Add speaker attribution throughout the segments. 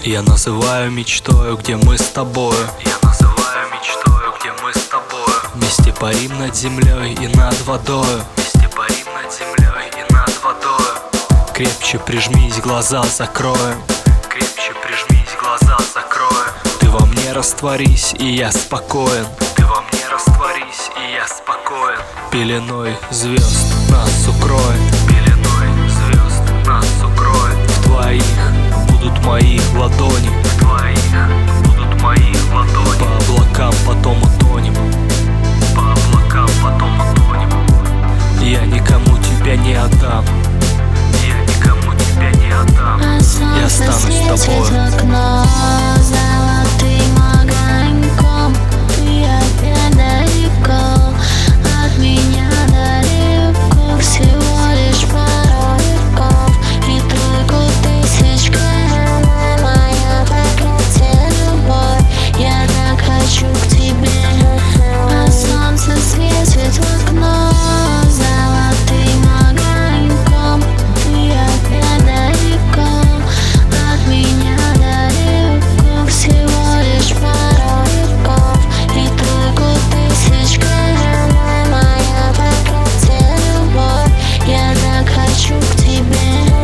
Speaker 1: Я называю мечтою, где мы с тобою. Я называю мечтою, где мы с тобою. Вместе парим над землей и над водою. Вместе парим над землей и над водою. Крепче прижмись, глаза закроем. Крепче прижмись, глаза закроем. Ты во мне растворись, и я спокоен. Ты во мне растворись, и я спокоен. Пеленой звезд нас укроет. Пеленой звезд нас укроет. В твоих будут мои ладони. В твоих будут мои ладони. По облакам потом утонем. По облакам потом утонем. Я никому тебя не отдам. Я никому тебя не отдам. Я останусь с тобой.
Speaker 2: В окно золотым огоньком. Ты опять далеко от меня, далеко. Всего лишь пару веков и тройку тысяч километров. Моя проклятие, любовь, я так хочу к тебе. А солнце светит в окно золотым огоньком. Ты опять далеко от меня, далеко. Всего лишь пару веков и тройку тысяч километров. Моя проклятие, любовь, я так хочу к тебе.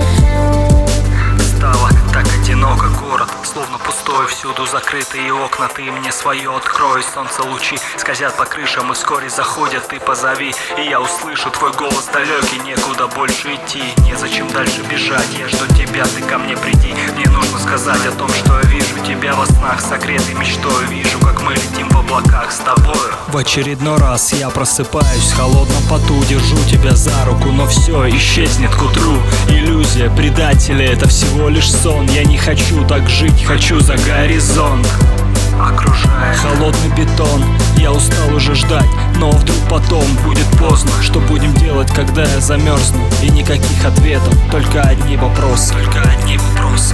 Speaker 1: Стало так одиноко, город словно пустой. Всюду закрытые окна, ты мне свое открой. Солнце лучи скользят по крышам и вскоре заходят. Ты позови, и я услышу твой голос далекий. Некуда больше идти, незачем дальше бежать. Я жду тебя, ты ко мне приди. Мне нужно сказать о том, что я вижу тебя во снах, согретой мечтой. Вижу, как мы летим в облаках с тобою. В очередной раз я просыпаюсь в холодном поту. Держу тебя за руку, но все исчезнет к утру. Иллюзия предателя, это всего лишь сон. Я не хочу так жить, хочу за горизонт. Окружает холодный бетон. Я устал уже ждать, но вдруг потом будет поздно. Что будем делать, когда я замерзну? И никаких ответов, только одни вопросы. Только одни вопросы.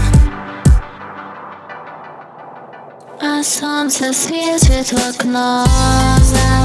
Speaker 2: А солнце светит в окно.